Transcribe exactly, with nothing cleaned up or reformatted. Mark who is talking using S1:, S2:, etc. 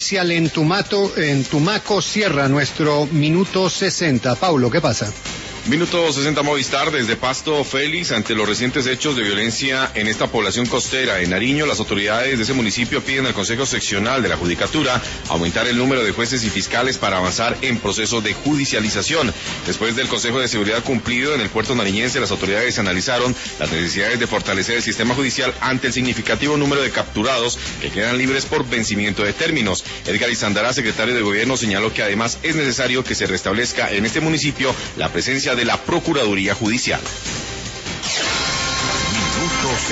S1: judicial en Tumato, en Tumaco cierra nuestro minuto sesenta. Paulo, ¿qué pasa?
S2: Minuto sesenta Movistar, desde Pasto, Félix, ante los recientes hechos de violencia en esta población costera en Nariño, las autoridades de ese municipio piden al Consejo Seccional de la Judicatura aumentar el número de jueces y fiscales para avanzar en proceso de judicialización. Después del Consejo de Seguridad cumplido en el puerto nariñense, las autoridades analizaron las necesidades de fortalecer el sistema judicial ante el significativo número de capturados que quedan libres por vencimiento de términos. Edgar Izandará, secretario de Gobierno, señaló que además es necesario que se restablezca en este municipio la presencia de la Procuraduría Judicial.